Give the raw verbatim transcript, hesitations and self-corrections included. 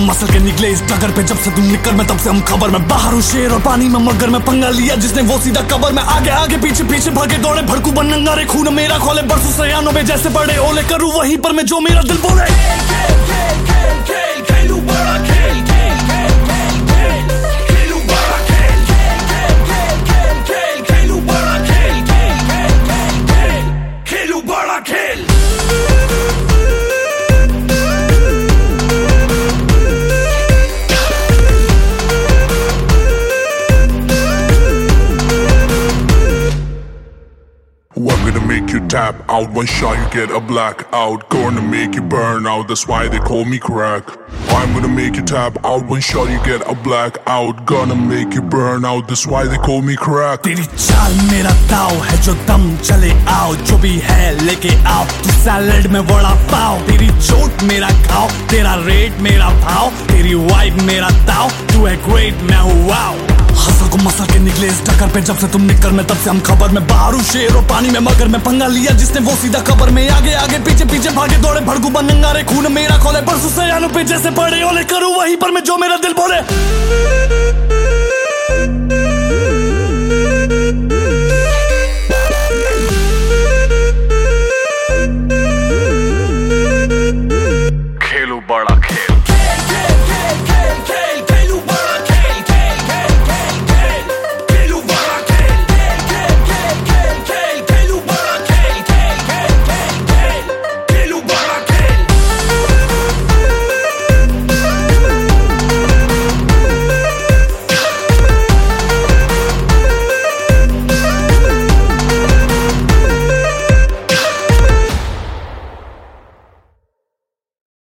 Muscle के निकले इस टगर पे, जब से तुम निकल मैं तब से हम खबर में बाहर हूँ शेर और पानी में मगर मैं पंगा लिया जिसने वो सीधा कबर में आगे आगे पीछे पीछे भागे दौड़े भड़कू बन नंगारे खून मेरा खोले बरसों सयानों में जैसे बड़े ओले करूँ वहीं पर मैं जो मेरा दिल बोले। I'm gonna make you tap out, one shot you get a blackout. Gonna make you burn out, that's why they call me crack. I'm gonna make you tap out, one shot you get a blackout. Gonna make you burn out, that's why they call me crack. तेरी चाल मेरा ताव है जो दम चले आओ, जो भी है लेके आओ, तू सैलेड में वड़ा पाओ। तेरी चोट मेरा खाओ, तेरा रेट मेरा भाव, तेरी वाइब मेरा ताव, तू है ग्रेट मैं हूँ वाओ। हंसल को मसल के निकले इस टक्कर पे, जब से तुम निकल मैं तब से हम खबर में बाहर हूँ शेर और पानी में मगर मैं पंगा लिया जिसने वो सीधा कबर में आगे आगे पीछे पीछे भागे दौड़े भड़कू बन नंगारे खून मेरा खोले बरसों सयानों पे जैसे बड़े ओले करूँ वहीं पर मैं जो मेरा दिल बोले।